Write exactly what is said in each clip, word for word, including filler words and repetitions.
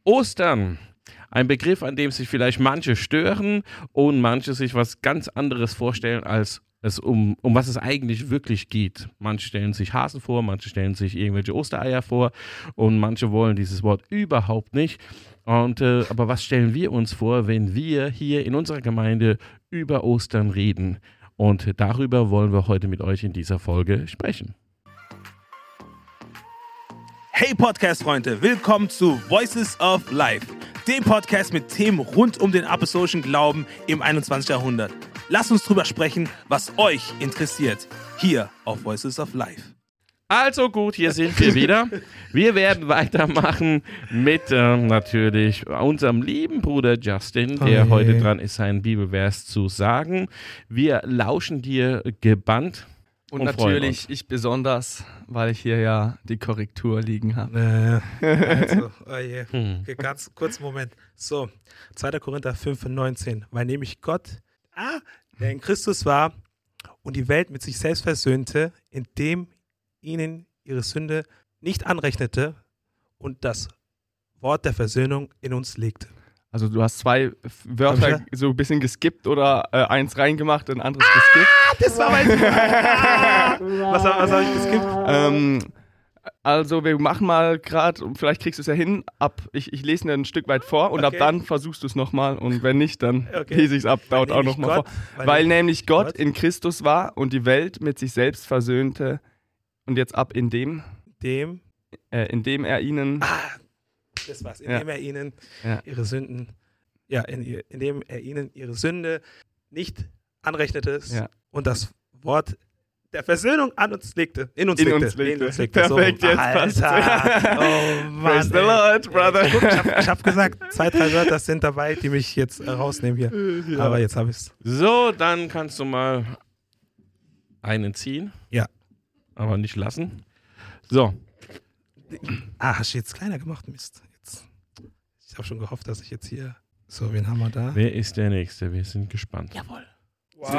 Ostern. Ein Begriff, an dem sich vielleicht manche stören und manche sich was ganz anderes vorstellen, als es um, um was es eigentlich wirklich geht. Manche stellen sich Hasen vor, manche stellen sich irgendwelche Ostereier vor und manche wollen dieses Wort überhaupt nicht. Und, äh, aber was stellen wir uns vor, wenn wir hier in unserer Gemeinde über Ostern reden? Und darüber wollen wir heute mit euch in dieser Folge sprechen. Hey Podcast-Freunde, willkommen zu Voices of Life, dem Podcast mit Themen rund um den apostolischen Glauben im einundzwanzigsten Jahrhundert. Lasst uns drüber sprechen, was euch interessiert, hier auf Voices of Life. Also gut, hier sind wir wieder. Wir werden weitermachen mit ähm, natürlich unserem lieben Bruder Justin, der oh heute dran ist, seinen Bibelvers zu sagen. Wir lauschen dir gebannt. Und, und natürlich ich besonders, weil ich hier ja die Korrektur liegen habe. Äh, also, oh je. Hm. Okay, ganz kurz Moment. So, zweiter Korinther fünf, neunzehn. Weil nämlich Gott, ah, der in Christus war und die Welt mit sich selbst versöhnte, indem ihnen ihre Sünde nicht anrechnete und das Wort der Versöhnung in uns legte. Also du hast zwei Wörter so ein bisschen geskippt oder äh, eins reingemacht und ein anderes ah, geskippt. Das war mein Was, was habe ich geskippt? Ähm, also wir machen mal gerade, vielleicht kriegst du es ja hin, ab, ich, ich lese dir ein Stück weit vor und okay. ab dann versuchst du es nochmal und wenn nicht, dann okay. lese ich es ab, dauert auch nochmal vor. Weil, weil nämlich Gott, Gott in Christus war und die Welt mit sich selbst versöhnte und jetzt ab in dem, dem? Äh, indem er ihnen... Ah. Das war's, indem ja. er ihnen ja. ihre Sünden, ja, in, indem er ihnen ihre Sünde nicht anrechnete ja. und das Wort der Versöhnung an uns legte, in uns in legte. Uns legte. In uns legte. Perfekt, so, jetzt passt. Oh Mann, praise the Lord, brother. Guck, ich habe hab gesagt, zwei, drei Wörter sind dabei, die mich jetzt rausnehmen hier. Ja. Aber jetzt habe ich es. So, dann kannst du mal einen ziehen. Ja. Aber nicht lassen. So. Ah, hast du jetzt kleiner gemacht, Mist. Jetzt. Ich habe schon gehofft, dass ich jetzt hier... So, wen haben wir da? Wer ist der Nächste? Wir sind gespannt. Jawohl. Wow.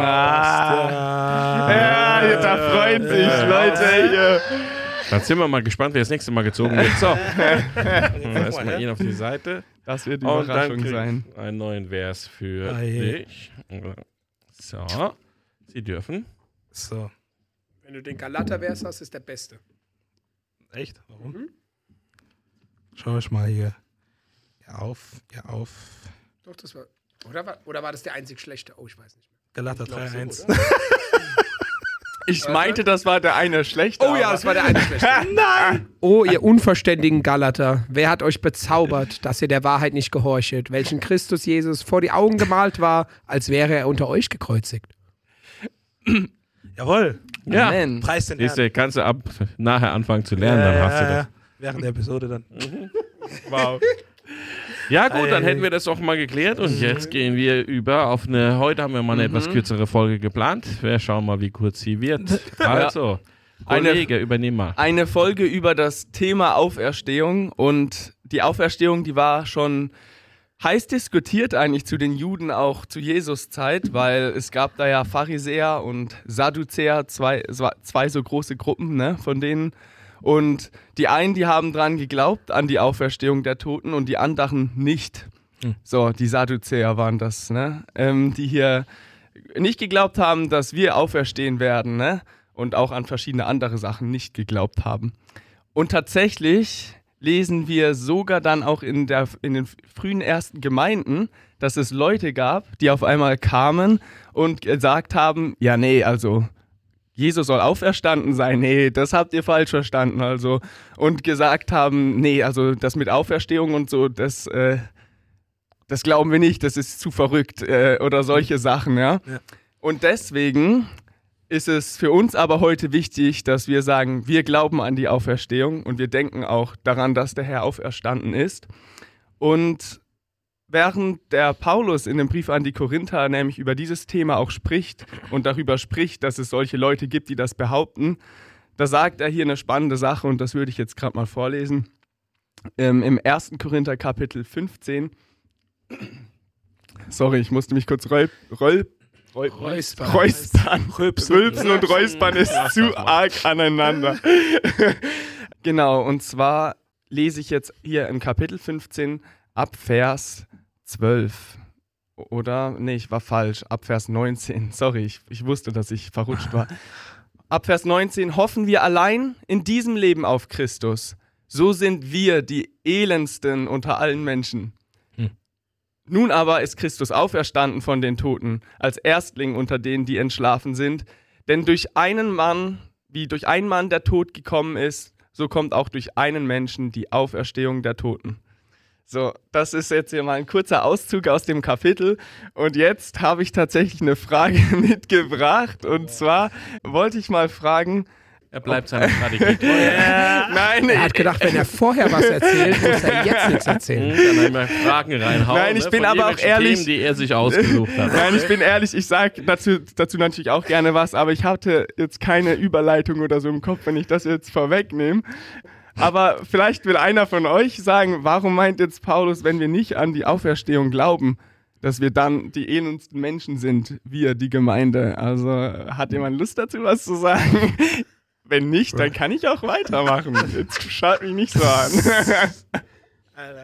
Ah. Ja, ja, da freuen sich ja. Leute hier. Dann sind wir mal gespannt, wer das nächste Mal gezogen wird. So. Erstmal ihn auf die Seite. Das wird die Und Überraschung sein. Einen neuen Vers für ah, dich. So. Sie dürfen. So. Wenn du den Galater-Vers hast, ist der beste. Echt? Warum? Mhm. Schau ich mal hier. Ja, auf. Ja, auf. Doch, das war. Oder war, oder war das der einzig schlechte? Oh, ich weiß nicht mehr. Galater drei eins. So, ich meinte, das war der eine schlechte. Oh ja, das war der eine schlechte. Nein! Oh, ihr unverständigen Galater, wer hat euch bezaubert, dass ihr der Wahrheit nicht gehorchet, welchen Christus Jesus vor die Augen gemalt war, als wäre er unter euch gekreuzigt? Jawohl. Ja, Amen. Preis den Herrn. Siehste, kannst du ab nachher anfangen zu lernen, äh, dann hast du das. Während der Episode dann. Wow. Ja gut, dann hätten wir das auch mal geklärt und jetzt gehen wir über auf eine, heute haben wir mal eine mhm. etwas kürzere Folge geplant. Wir schauen mal, wie kurz sie wird. Also, Kollege, eine, übernehm mal. Eine Folge über das Thema Auferstehung und die Auferstehung, die war schon heiß diskutiert eigentlich zu den Juden auch zu Jesus Zeit, weil es gab da ja Pharisäer und Sadduzäer, zwei, zwei so große Gruppen, ne, von denen. Und die einen, die haben dran geglaubt, an die Auferstehung der Toten und die anderen nicht. Hm. So, die Sadduzäer waren das, ne, ähm, die hier nicht geglaubt haben, dass wir auferstehen werden, ne, und auch an verschiedene andere Sachen nicht geglaubt haben. Und tatsächlich lesen wir sogar dann auch in, der, in den frühen ersten Gemeinden, dass es Leute gab, die auf einmal kamen und gesagt haben, ja nee, also Jesus soll auferstanden sein, nee, das habt ihr falsch verstanden, also und gesagt haben, nee, also das mit Auferstehung und so, das, äh, das glauben wir nicht, das ist zu verrückt äh, oder solche Sachen, ja. ja. Und deswegen ist es für uns aber heute wichtig, dass wir sagen, wir glauben an die Auferstehung und wir denken auch daran, dass der Herr auferstanden ist. Und während der Paulus in dem Brief an die Korinther nämlich über dieses Thema auch spricht und darüber spricht, dass es solche Leute gibt, die das behaupten, da sagt er hier eine spannende Sache und das würde ich jetzt gerade mal vorlesen. Ähm, Im ersten Korinther Kapitel fünfzehn. Sorry, ich musste mich kurz roll, roll Räuspern. Räuspern. Rülpsen und Räuspern ist zu arg aneinander. Genau, und zwar lese ich jetzt hier in Kapitel fünfzehn ab Vers zwölf. Oder, nee, ich war falsch, ab Vers neunzehn. Sorry, ich, ich wusste, dass ich verrutscht war. Ab Vers neunzehn, hoffen wir allein in diesem Leben auf Christus. So sind wir die elendsten unter allen Menschen. Hm. Nun aber ist Christus auferstanden von den Toten, als Erstling unter denen, die entschlafen sind. Denn durch einen Mann, wie durch einen Mann der Tod gekommen ist, so kommt auch durch einen Menschen die Auferstehung der Toten. So, das ist jetzt hier mal ein kurzer Auszug aus dem Kapitel. Und jetzt habe ich tatsächlich eine Frage mitgebracht. Und zwar wollte ich mal fragen... Er bleibt seiner Strategie treu. Nein, er hat gedacht, wenn er vorher was erzählt, muss er jetzt nichts erzählen. Dann einmal Fragen reinhauen. Nein, ich ne, bin aber auch ehrlich. Themen, die er sich ausgesucht hat. Nein, ich bin ehrlich, ich sage dazu, dazu natürlich auch gerne was, aber ich hatte jetzt keine Überleitung oder so im Kopf, wenn ich das jetzt vorwegnehme. Aber vielleicht will einer von euch sagen, warum meint jetzt Paulus, wenn wir nicht an die Auferstehung glauben, dass wir dann die elendsten Menschen sind, wir, die Gemeinde? Also hat jemand Lust dazu, was zu sagen? Wenn nicht, dann kann ich auch weitermachen. Jetzt schaut mich nicht so an. Alter.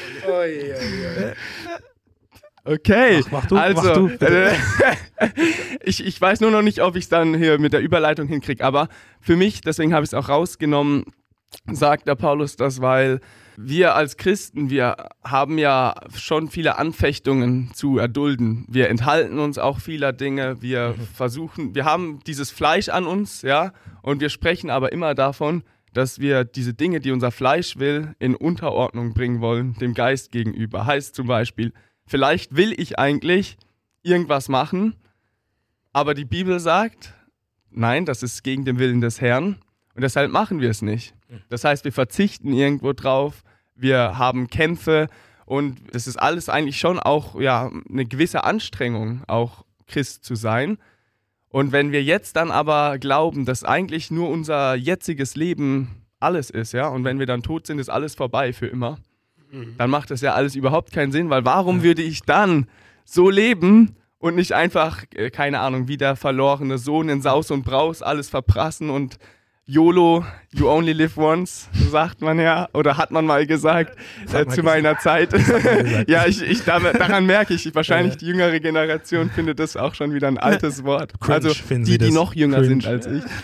Okay, mach, mach du, also mach du, äh, ich, ich weiß nur noch nicht, ob ich es dann hier mit der Überleitung hinkriege, aber für mich, deswegen habe ich es auch rausgenommen, sagt der Paulus das, weil wir als Christen, wir haben ja schon viele Anfechtungen zu erdulden. Wir enthalten uns auch vieler Dinge. Wir versuchen, wir haben dieses Fleisch an uns, ja, und wir sprechen aber immer davon, dass wir diese Dinge, die unser Fleisch will, in Unterordnung bringen wollen, dem Geist gegenüber. Heißt zum Beispiel, vielleicht will ich eigentlich irgendwas machen, aber die Bibel sagt, nein, das ist gegen den Willen des Herrn. Und deshalb machen wir es nicht. Das heißt, wir verzichten irgendwo drauf, wir haben Kämpfe und das ist alles eigentlich schon auch ja, eine gewisse Anstrengung, auch Christ zu sein. Und wenn wir jetzt dann aber glauben, dass eigentlich nur unser jetziges Leben alles ist, ja, und wenn wir dann tot sind, ist alles vorbei für immer, mhm. dann macht das ja alles überhaupt keinen Sinn, weil warum ja. würde ich dann so leben und nicht einfach, äh, keine Ahnung, wie der verlorene Sohn in Saus und Braus alles verprassen und YOLO, you only live once, sagt man ja, oder hat man mal gesagt, äh, zu meiner Zeit. ja, ich, ich, daran merke ich, wahrscheinlich die jüngere Generation findet das auch schon wieder ein altes Wort. Cringe, also die, die noch jünger cringe. sind als ich.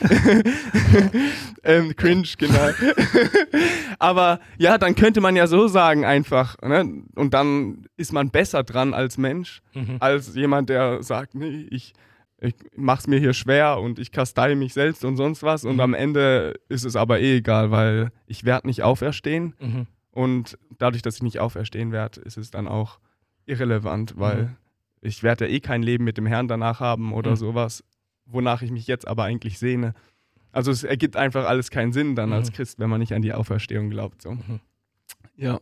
ähm, cringe, genau. Aber ja, dann könnte man ja so sagen einfach, ne? Und dann ist man besser dran als Mensch, mhm. als jemand, der sagt, nee, ich ich mach's mir hier schwer und ich kastei mich selbst und sonst was und mhm. am Ende ist es aber eh egal, weil ich werde nicht auferstehen mhm. und dadurch, dass ich nicht auferstehen werde, ist es dann auch irrelevant, weil mhm. ich werde ja eh kein Leben mit dem Herrn danach haben oder mhm. sowas, wonach ich mich jetzt aber eigentlich sehne. Also es ergibt einfach alles keinen Sinn dann mhm. als Christ, wenn man nicht an die Auferstehung glaubt. So. Mhm. Ja.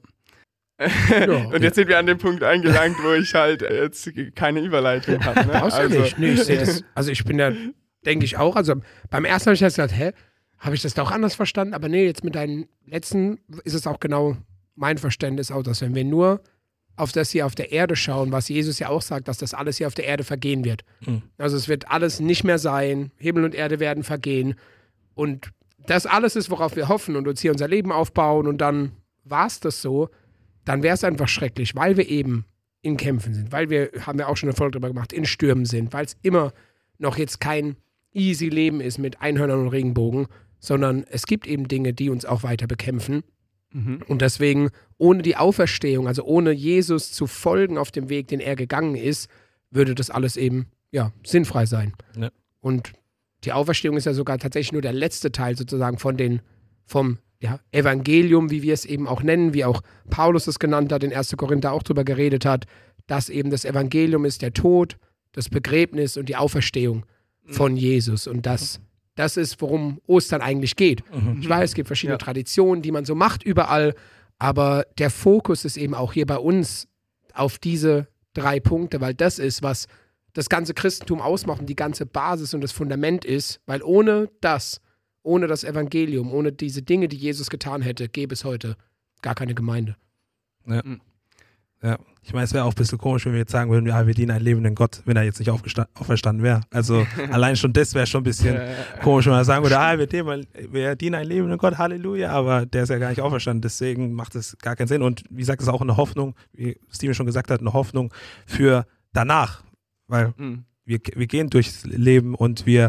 Ja, und jetzt sind wir an dem Punkt angelangt, wo ich halt jetzt keine Überleitung habe. Ne? Brauchst also, du nicht. Nee, ich sehe das. Also ich bin da, denke ich auch. Also beim ersten habe ich jetzt gedacht, hä, habe ich das da auch anders verstanden? Aber nee, jetzt mit deinen letzten ist es auch genau mein Verständnis auch, dass wenn wir nur auf das hier auf der Erde schauen, was Jesus ja auch sagt, dass das alles hier auf der Erde vergehen wird. Mhm. Also es wird alles nicht mehr sein. Himmel und Erde werden vergehen. Und das alles ist, worauf wir hoffen und uns hier unser Leben aufbauen und dann war es das so. Dann wäre es einfach schrecklich, weil wir eben in Kämpfen sind, weil wir, haben wir auch schon eine Folge darüber gemacht, in Stürmen sind, weil es immer noch jetzt kein easy Leben ist mit Einhörnern und Regenbogen, sondern es gibt eben Dinge, die uns auch weiter bekämpfen. Mhm. Und deswegen, ohne die Auferstehung, also ohne Jesus zu folgen auf dem Weg, den er gegangen ist, würde das alles eben, ja, sinnfrei sein. Ja. Und die Auferstehung ist ja sogar tatsächlich nur der letzte Teil sozusagen von den, vom Ja, Evangelium, wie wir es eben auch nennen, wie auch Paulus es genannt hat, in erster Korinther auch drüber geredet hat, dass eben das Evangelium ist der Tod, das Begräbnis und die Auferstehung von mhm. Jesus. Und das, das ist, worum Ostern eigentlich geht. Mhm. Ich weiß, es gibt verschiedene ja. Traditionen, die man so macht überall, aber der Fokus ist eben auch hier bei uns auf diese drei Punkte, weil das ist, was das ganze Christentum ausmacht und die ganze Basis und das Fundament ist, weil ohne das Ohne das Evangelium, ohne diese Dinge, die Jesus getan hätte, gäbe es heute gar keine Gemeinde. Ja. Ja, ich meine, es wäre auch ein bisschen komisch, wenn wir jetzt sagen würden, ja, wir dienen einen lebenden Gott, wenn er jetzt nicht auferstanden wäre. Also allein schon das wäre schon ein bisschen komisch, wenn man sagen würde, ah, wir dienen, wir dienen einen lebenden Gott, Halleluja, aber der ist ja gar nicht auferstanden, deswegen macht es gar keinen Sinn. Und wie gesagt, es ist auch eine Hoffnung, wie Steven schon gesagt hat, eine Hoffnung für danach, weil mhm. wir, wir gehen durchs Leben und wir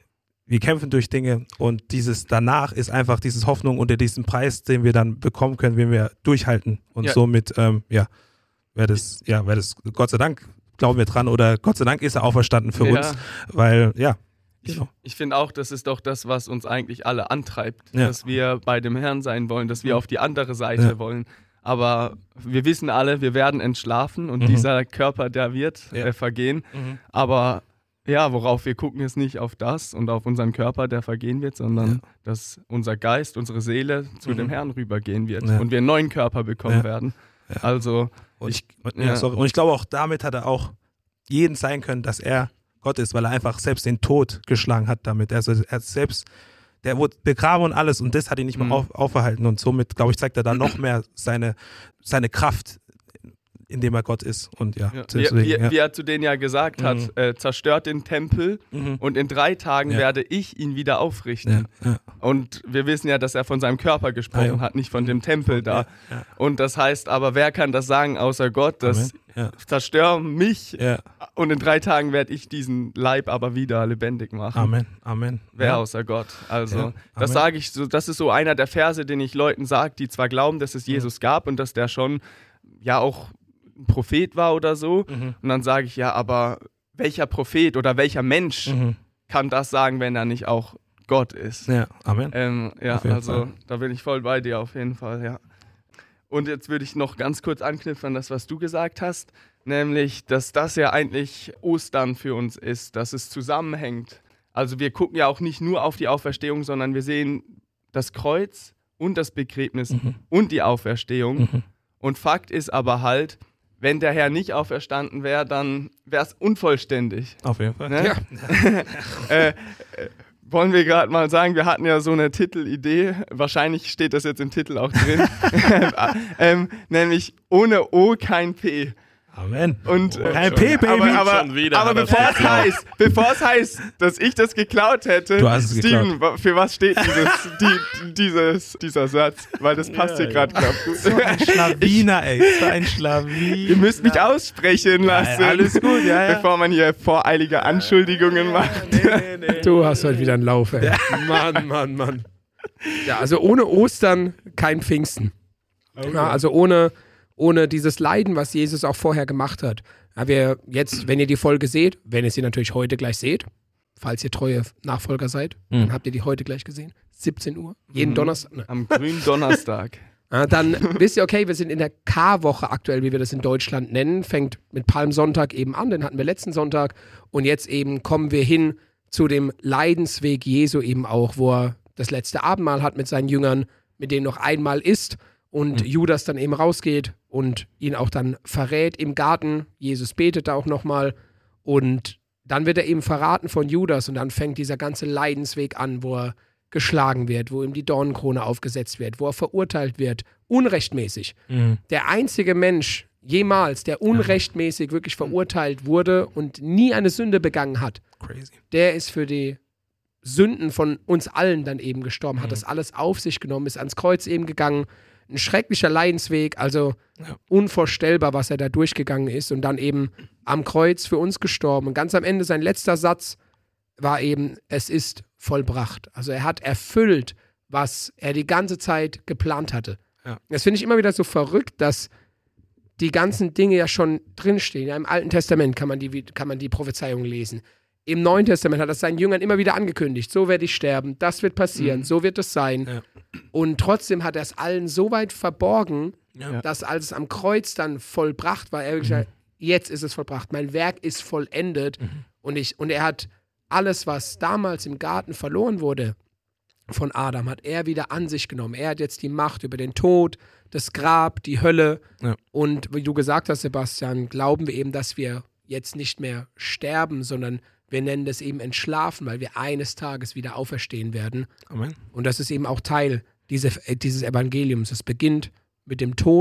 Wir kämpfen durch Dinge und dieses danach ist einfach dieses Hoffnung unter diesem Preis, den wir dann bekommen können, wenn wir durchhalten. Und ja. somit, ähm, ja, wäre das, ja, wäre das, Gott sei Dank glauben wir dran oder Gott sei Dank ist er auferstanden für ja. uns, weil, ja. Ich, ich finde auch, das ist doch das, was uns eigentlich alle antreibt, ja. dass wir bei dem Herrn sein wollen, dass wir auf die andere Seite ja. wollen. Aber wir wissen alle, wir werden entschlafen und mhm. dieser Körper, der wird ja. äh, vergehen. Mhm. Aber ja, worauf wir gucken, ist nicht auf das und auf unseren Körper, der vergehen wird, sondern ja. dass unser Geist, unsere Seele zu mhm. dem Herrn rübergehen wird ja. und wir einen neuen Körper bekommen ja. werden. Ja. Also und ich, ich, ja, sorry. Und ich glaube auch, damit hat er auch jeden sein können, dass er Gott ist, weil er einfach selbst den Tod geschlagen hat damit. Also er hat selbst, der wurde begraben und alles und das hat ihn nicht mehr mhm. auf, aufgehalten und somit, glaube ich, zeigt er da noch mehr seine, seine Kraft, indem er Gott ist. Und ja, ja. Deswegen, wie, ja. wie er zu denen ja gesagt hat, mhm. äh, zerstört den Tempel mhm. und in drei Tagen ja. werde ich ihn wieder aufrichten. Ja. Ja. Und wir wissen ja, dass er von seinem Körper gesprochen ah, hat, nicht von dem Tempel da. Ja. Ja. Und das heißt aber, wer kann das sagen außer Gott, dass ja. zerstör mich ja. und in drei Tagen werde ich diesen Leib aber wieder lebendig machen. Amen, Amen. Wer ja. außer Gott. Also ja. das sage ich so, das ist so einer der Verse, den ich Leuten sage, die zwar glauben, dass es Jesus gab und dass der schon ja auch ein Prophet war oder so. Mhm. Und dann sage ich, ja, aber welcher Prophet oder welcher Mensch mhm. kann das sagen, wenn er nicht auch Gott ist? Ja, Amen. Ähm, ja, also Fall. Da bin ich voll bei dir auf jeden Fall, ja. Und jetzt würde ich noch ganz kurz anknüpfen an das, was du gesagt hast, nämlich, dass das ja eigentlich Ostern für uns ist, dass es zusammenhängt. Also wir gucken ja auch nicht nur auf die Auferstehung, sondern wir sehen das Kreuz und das Begräbnis mhm. und die Auferstehung. Mhm. Und Fakt ist aber halt, wenn der Herr nicht auferstanden wäre, dann wäre es unvollständig. Auf jeden Fall. Ne? Ja. äh, äh, wollen wir gerade mal sagen, wir hatten ja so eine Titelidee, wahrscheinlich steht das jetzt im Titel auch drin, ähm, nämlich ohne O kein P. Amen. Und, oh, kein P, Baby. Aber, aber, aber bevor, es heißt, bevor es heißt, dass ich das geklaut hätte, du hast es Steven, geklaut. Für was steht dieses, die, dieses, dieser Satz? Weil das passt ja, hier gerade ja. gut. So ein Schlawiner, ey. So ein Schlawiner. Ihr müsst mich aussprechen lassen. Ja, alles gut, ja, ja. Bevor man hier voreilige Anschuldigungen macht. Nee, nee. Du hast heute wieder einen Lauf, ey. Ja. Mann, Mann, Mann. Ja, also ohne Ostern kein Pfingsten. Okay. Ja, also ohne... ohne dieses Leiden, was Jesus auch vorher gemacht hat. Ja, wir jetzt, wenn ihr die Folge seht, wenn ihr sie natürlich heute gleich seht, falls ihr treue Nachfolger seid, mhm. dann habt ihr die heute gleich gesehen, siebzehn Uhr, jeden mhm. Donnerstag. Ne. Am grünen Donnerstag. Ja, dann wisst ihr, okay, wir sind in der Karwoche aktuell, wie wir das in Deutschland nennen, fängt mit Palmsonntag eben an, den hatten wir letzten Sonntag und jetzt eben kommen wir hin zu dem Leidensweg Jesu eben auch, wo er das letzte Abendmahl hat mit seinen Jüngern, mit denen noch einmal isst und mhm. Judas dann eben rausgeht und ihn auch dann verrät im Garten. Jesus betet da auch nochmal und dann wird er eben verraten von Judas und dann fängt dieser ganze Leidensweg an, wo er geschlagen wird, wo ihm die Dornenkrone aufgesetzt wird, wo er verurteilt wird, unrechtmäßig. Mhm. Der einzige Mensch jemals, der unrechtmäßig wirklich verurteilt wurde und nie eine Sünde begangen hat, Crazy. Der ist für die Sünden von uns allen dann eben gestorben, mhm. hat das alles auf sich genommen, ist ans Kreuz eben gegangen. Ein schrecklicher Leidensweg, also ja. unvorstellbar, was er da durchgegangen ist und dann eben am Kreuz für uns gestorben. Und ganz am Ende, sein letzter Satz war eben, es ist vollbracht. Also er hat erfüllt, was er die ganze Zeit geplant hatte. Ja. Das finde ich immer wieder so verrückt, dass die ganzen Dinge ja schon drinstehen. Ja, im Alten Testament kann man die, kann man die Prophezeiung lesen. Im Neuen Testament hat er seinen Jüngern immer wieder angekündigt, so werde ich sterben, das wird passieren, mhm. so wird es sein. Ja. Und trotzdem hat er es allen so weit verborgen, ja. dass als es am Kreuz dann vollbracht war, er wirklich mhm. gesagt, jetzt ist es vollbracht, mein Werk ist vollendet. Mhm. Und, ich, und er hat alles, was damals im Garten verloren wurde von Adam, hat er wieder an sich genommen. Er hat jetzt die Macht über den Tod, das Grab, die Hölle. Ja. Und wie du gesagt hast, Sebastian, glauben wir eben, dass wir jetzt nicht mehr sterben, sondern wir nennen das eben entschlafen, weil wir eines Tages wieder auferstehen werden. Amen. Und das ist eben auch Teil diese, dieses Evangeliums. Es beginnt mit dem Tod,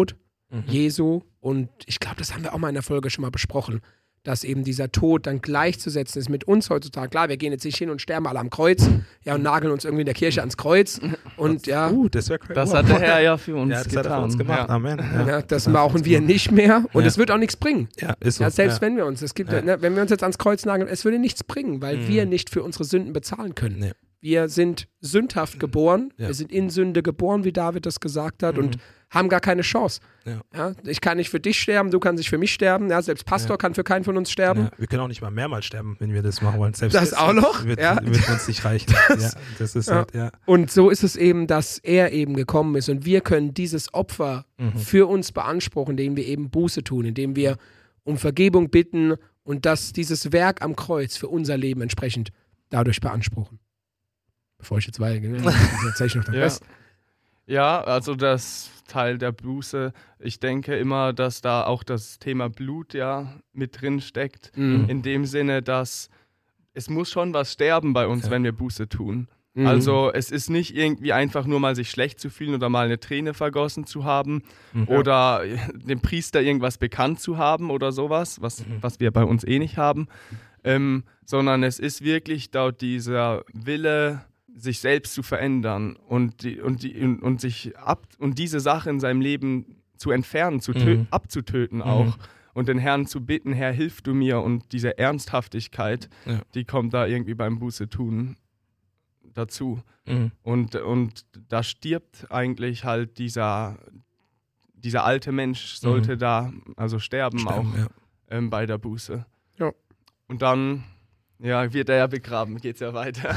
mhm. Jesu. Und ich glaube, das haben wir auch mal in der Folge schon mal besprochen, dass eben dieser Tod dann gleichzusetzen ist mit uns heutzutage. Klar, wir gehen jetzt nicht hin und sterben alle am Kreuz, ja, und nageln uns irgendwie in der Kirche ans Kreuz. Und ja, uh, das, das hat der Herr ja für uns ja, das getan. hat er für uns gemacht. Ja. Amen. Ja. Ja, das brauchen wir nicht mehr. Und Ja. es wird auch nichts bringen. Ja, ist so. Ja, selbst ja. wenn wir uns, es gibt, Ja. ne, wenn wir uns jetzt ans Kreuz nageln, es würde nichts bringen, weil Mhm. wir nicht für unsere Sünden bezahlen können. Nee. Wir sind sündhaft geboren, Ja. wir sind in Sünde geboren, wie David das gesagt hat, Mhm. und haben gar keine Chance. Ja. Ja, ich kann nicht für dich sterben, du kannst nicht für mich sterben, ja, selbst Pastor Ja. kann für keinen von uns sterben. Ja, wir können auch nicht mal mehrmals sterben, wenn wir das machen wollen. Selbst Das auch noch? Wird, Ja. wird uns nicht reichen. ja, das ist Ja. halt, ja. Und so ist es eben, dass er eben gekommen ist und wir können dieses Opfer Mhm. für uns beanspruchen, indem wir eben Buße tun, indem wir um Vergebung bitten und dass dieses Werk am Kreuz für unser Leben entsprechend dadurch beanspruchen. Bevor ich jetzt weitergehe, erzähle ich noch den Ja. Rest. Ja, also das Teil der Buße, ich denke immer, dass da auch das Thema Blut ja mit drin steckt. Mhm. In dem Sinne, dass es muss schon was sterben bei uns, Ja. wenn wir Buße tun. Mhm. Also es ist nicht irgendwie einfach nur mal sich schlecht zu fühlen oder mal eine Träne vergossen zu haben Mhm. oder dem Priester irgendwas bekannt zu haben oder sowas, was, Mhm. was wir bei uns eh nicht haben, ähm, sondern es ist wirklich dort dieser Wille, sich selbst zu verändern und, die, und, die, und, und sich ab und diese Sache in seinem Leben zu entfernen, zu tö- Mhm. abzutöten Mhm. auch und den Herrn zu bitten, Herr, hilf du mir, und diese Ernsthaftigkeit, Ja. die kommt da irgendwie beim Buße tun dazu. Mhm. Und, und da stirbt eigentlich halt dieser, dieser alte Mensch, sollte Mhm. da also sterben, Sterben, auch ja. ähm, bei der Buße. Ja. Und dann ja, wird er ja begraben, geht's ja weiter.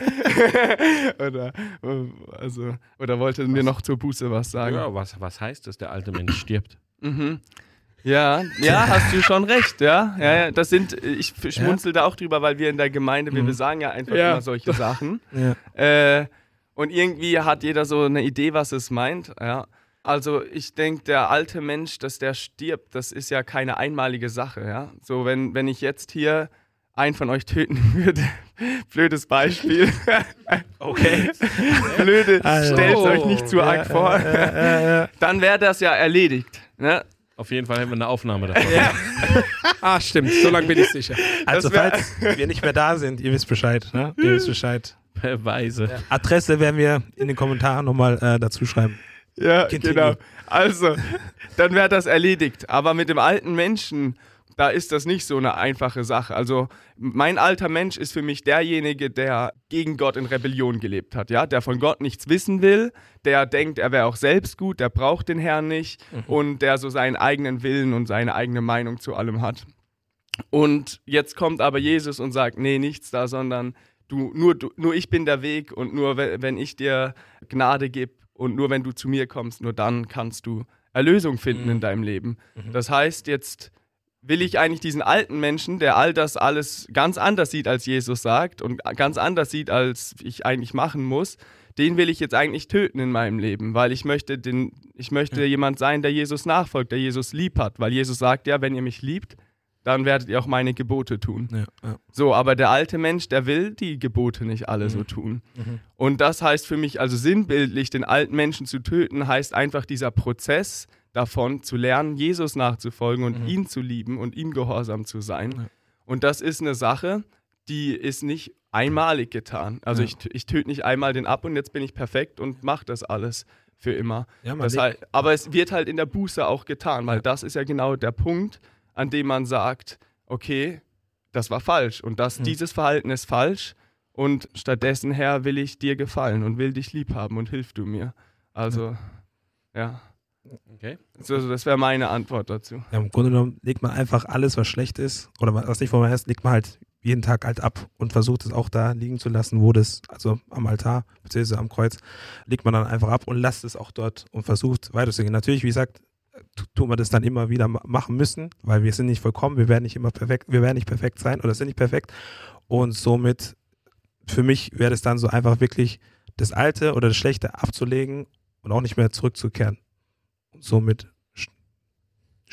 oder, also, oder wollten wir noch zur Buße was sagen? Ja, was, was heißt das, der alte Mensch stirbt? Mhm. Ja, ja, hast du schon recht, ja. ja, ja das sind, ich schmunzel da auch drüber, weil wir in der Gemeinde, wir, Mhm. wir sagen ja einfach Ja. immer solche Sachen. Ja. Äh, und irgendwie hat jeder so eine Idee, was es meint, ja. Also ich denke, der alte Mensch, dass der stirbt, das ist ja keine einmalige Sache, ja. So, wenn, wenn ich jetzt hier einen von euch töten würde, blödes Beispiel. Okay. Blöde, Also. stellt euch nicht zu arg Ja, vor. ja, ja, ja. Dann wäre das ja erledigt, ne? Auf jeden Fall haben wir eine Aufnahme davon. Ah, stimmt, so lange bin ich sicher. Also wär- falls wir nicht mehr da sind, ihr wisst Bescheid. Ne? Ihr wisst Bescheid. Beweise. Adresse werden wir in den Kommentaren nochmal äh, dazu schreiben. Ja, Continue. genau. Also, dann wäre das erledigt. Aber mit dem alten Menschen, da ist das nicht so eine einfache Sache. Also, mein alter Mensch ist für mich derjenige, der gegen Gott in Rebellion gelebt hat, ja, der von Gott nichts wissen will, der denkt, er wäre auch selbst gut, der braucht den Herrn nicht und der so seinen eigenen Willen und seine eigene Meinung zu allem hat. Und jetzt kommt aber Jesus und sagt, nee, nichts da, sondern du, nur, du, nur ich bin der Weg und nur we- wenn ich dir Gnade gebe und nur wenn du zu mir kommst, nur dann kannst du Erlösung finden Mhm. in deinem Leben. Mhm. Das heißt, jetzt will ich eigentlich diesen alten Menschen, der all das alles ganz anders sieht, als Jesus sagt und ganz anders sieht, als ich eigentlich machen muss, den will ich jetzt eigentlich töten in meinem Leben, weil ich möchte, den, ich möchte Ja. jemand sein, der Jesus nachfolgt, der Jesus lieb hat, weil Jesus sagt ja, wenn ihr mich liebt, dann werdet ihr auch meine Gebote tun. Ja, ja. So, aber der alte Mensch, der will die Gebote nicht alle Mhm. so tun. Mhm. Und das heißt für mich, also sinnbildlich, den alten Menschen zu töten, heißt einfach dieser Prozess davon zu lernen, Jesus nachzufolgen und Mhm. ihn zu lieben und ihm gehorsam zu sein. Ja. Und das ist eine Sache, die ist nicht einmalig getan. Also Ja. ich, ich töte nicht einmal den ab und jetzt bin ich perfekt und mache das alles für immer. Ja, man Das lebt- heißt, aber es wird halt in der Buße auch getan, weil Ja. das ist ja genau der Punkt, an dem man sagt, okay, das war falsch und das, Mhm. dieses Verhalten ist falsch und stattdessen, Herr, will ich dir gefallen und will dich lieb haben und hilf du mir. Also, ja, Okay. so, das wäre meine Antwort dazu. Ja, im Grunde genommen legt man einfach alles, was schlecht ist oder was nicht vor mir ist, legt man halt jeden Tag halt ab und versucht es auch da liegen zu lassen, wo das, also am Altar bzw. am Kreuz, legt man dann einfach ab und lasst es auch dort und versucht weiterzugehen. Natürlich, wie gesagt, tu- tut man das dann immer wieder ma- machen müssen, weil wir sind nicht vollkommen, wir werden nicht immer perfekt, wir werden nicht perfekt sein oder sind nicht perfekt und somit für mich wäre es dann so einfach wirklich das Alte oder das Schlechte abzulegen und auch nicht mehr zurückzukehren. Und somit st-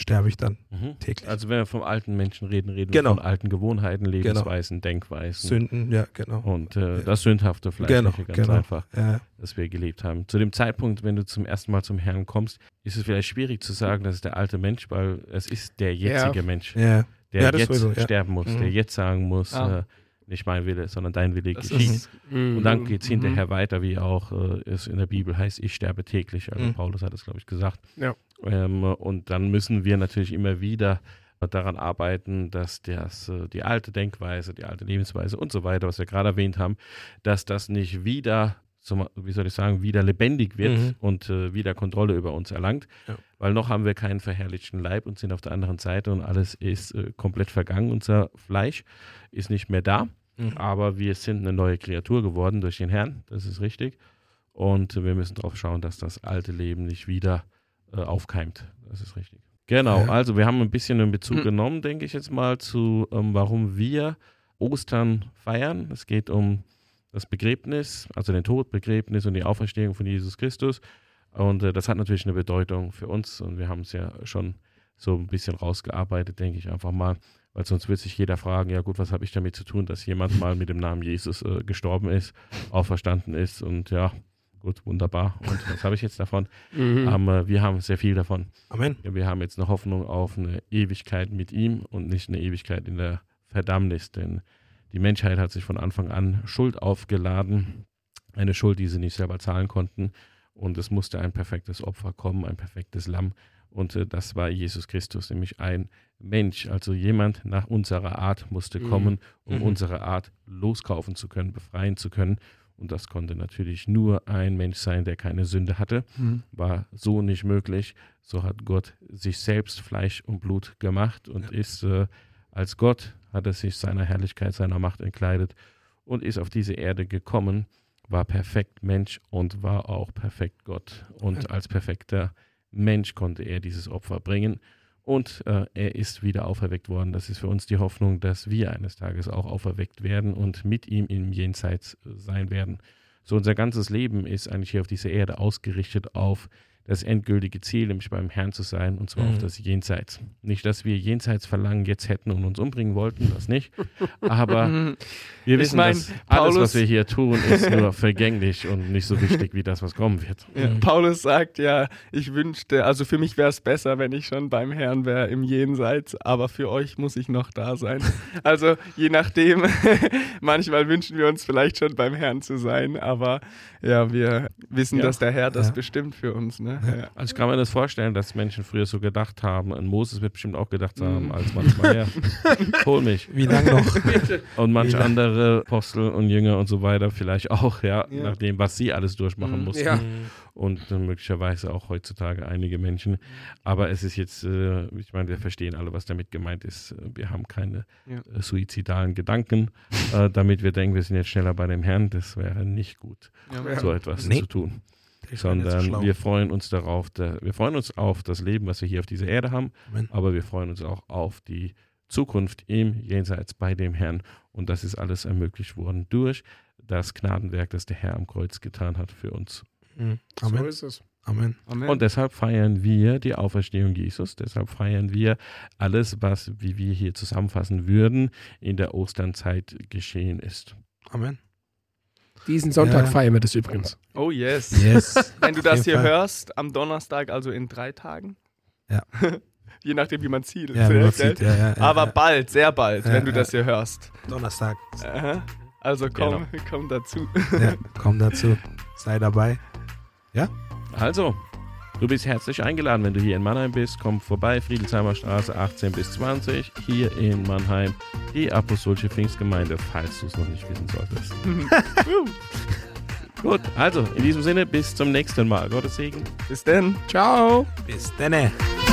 sterbe ich dann Mhm. täglich. Also wenn wir vom alten Menschen reden, reden Genau. wir von alten Gewohnheiten, Lebensweisen, Denkweisen. Sünden, ja, genau. Und äh, Ja. das Sündhafte Fleischliche, Genau, ganz genau. einfach, Ja, das wir gelebt haben. Zu dem Zeitpunkt, wenn du zum ersten Mal zum Herrn kommst, ist es vielleicht schwierig zu sagen, das ist der alte Mensch, weil es ist der jetzige Ja. Mensch, ja. der Ja, das jetzt sowieso, ja. sterben muss, Mhm. der jetzt sagen muss, Ah. äh, nicht mein Wille, sondern dein Wille Das geschieht. ist, Mhm. Und dann geht es Mhm. hinterher weiter, wie auch äh, es in der Bibel heißt, ich sterbe täglich. Also Mhm. Paulus hat es, glaube ich, gesagt. Ja. Ähm, und dann müssen wir natürlich immer wieder daran arbeiten, dass das, äh, die alte Denkweise, die alte Lebensweise und so weiter, was wir gerade erwähnt haben, dass das nicht wieder, zum, wie soll ich sagen, wieder lebendig wird Mhm. und äh, wieder Kontrolle über uns erlangt. Ja. Weil noch haben wir keinen verherrlichten Leib und sind auf der anderen Seite und alles ist äh, komplett vergangen. Unser Fleisch ist nicht mehr da. Mhm. Aber wir sind eine neue Kreatur geworden durch den Herrn, das ist richtig. Und wir müssen darauf schauen, dass das alte Leben nicht wieder äh, aufkeimt. Das ist richtig. Genau, Ja. also wir haben ein bisschen einen Bezug Mhm. genommen, denke ich jetzt mal, zu ähm, warum wir Ostern feiern. Es geht um das Begräbnis, also den Tod, Begräbnis und die Auferstehung von Jesus Christus. Und äh, das hat natürlich eine Bedeutung für uns und wir haben es ja schon so ein bisschen rausgearbeitet, denke ich einfach mal. Weil sonst wird sich jeder fragen, ja gut, was habe ich damit zu tun, dass jemand mal mit dem Namen Jesus äh, gestorben ist, auferstanden ist und ja, gut, wunderbar. Und was habe ich jetzt davon? Mhm. Ähm, äh, wir haben sehr viel davon. Amen. Ja, wir haben jetzt eine Hoffnung auf eine Ewigkeit mit ihm und nicht eine Ewigkeit in der Verdammnis, denn die Menschheit hat sich von Anfang an Schuld aufgeladen, eine Schuld, die sie nicht selber zahlen konnten und es musste ein perfektes Opfer kommen, ein perfektes Lamm und äh, das war Jesus Christus, nämlich ein Mensch, also jemand nach unserer Art musste Mhm. kommen, um Mhm. unsere Art loskaufen zu können, befreien zu können. Und das konnte natürlich nur ein Mensch sein, der keine Sünde hatte. Mhm. War so nicht möglich. So hat Gott sich selbst Fleisch und Blut gemacht und Ja. ist äh, als Gott, hat er sich seiner Herrlichkeit, seiner Macht entkleidet und ist auf diese Erde gekommen, war perfekt Mensch und war auch perfekt Gott. Und als perfekter Mensch konnte er dieses Opfer bringen. Und äh, er ist wieder auferweckt worden. Das ist für uns die Hoffnung, dass wir eines Tages auch auferweckt werden und mit ihm im Jenseits äh, sein werden. So unser ganzes Leben ist eigentlich hier auf dieser Erde ausgerichtet auf das endgültige Ziel, nämlich beim Herrn zu sein, und zwar Mhm. auf das Jenseits. Nicht, dass wir Jenseitsverlangen jetzt hätten und uns umbringen wollten, das nicht. Aber Mhm. wir Ich wissen, mein, dass alles, Paulus- was wir hier tun, ist nur vergänglich und nicht so wichtig wie das, was kommen wird. Ja, Mhm. Paulus sagt ja, ich wünschte, also für mich wäre es besser, wenn ich schon beim Herrn wäre im Jenseits, aber für euch muss ich noch da sein. Also je nachdem, manchmal wünschen wir uns vielleicht schon beim Herrn zu sein, aber ja, wir wissen, Ja. dass der Herr das Ja. bestimmt für uns. Ne? Ja. Also ich kann mir das vorstellen, dass Menschen früher so gedacht haben, und Moses wird bestimmt auch gedacht haben, als manchmal her, hol mich. Wie lange noch? Und manche Ja. andere Apostel und Jünger und so weiter vielleicht auch, ja, Ja. nach dem, was sie alles durchmachen Mhm. mussten. Ja. Und äh, möglicherweise auch heutzutage einige Menschen. Aber es ist jetzt, äh, ich meine, wir verstehen alle, was damit gemeint ist. Wir haben keine Ja. äh, suizidalen Gedanken, äh, damit wir denken, wir sind jetzt schneller bei dem Herrn. Das wäre nicht gut, Ja. so etwas Nee. zu tun. Ich bin nicht so Sondern schlau. wir freuen uns darauf, da, wir freuen uns auf das Leben, was wir hier auf dieser Erde haben, Amen. aber wir freuen uns auch auf die Zukunft im Jenseits bei dem Herrn. Und das ist alles ermöglicht worden durch das Gnadenwerk, das der Herr am Kreuz getan hat für uns. Mhm. So Amen. ist es. Amen. Amen. Und deshalb feiern wir die Auferstehung Jesus, deshalb feiern wir alles, was, wie wir hier zusammenfassen würden, in der Osternzeit geschehen ist. Amen. Diesen Sonntag Ja. feiern wir das übrigens. Oh yes. Yes. Wenn du Auf das jeden hier Fall. hörst, am Donnerstag, also in drei Tagen. Ja. Je nachdem, wie man zieht. Ja, wie man gell? sieht, ja, ja, ja, Aber ja. bald, sehr bald, Ja, wenn du ja. das hier hörst. Donnerstag. Aha. Also komm, komm dazu. Ja, komm dazu. Sei dabei. Also, du bist herzlich eingeladen, wenn du hier in Mannheim bist. Komm vorbei, Friedelsheimer Straße achtzehn bis zwanzig, hier in Mannheim, die Apostolische Pfingstgemeinde, falls du es noch nicht wissen solltest. Gut, also in diesem Sinne, bis zum nächsten Mal. Gottes Segen. Bis denn. Ciao. Bis dann.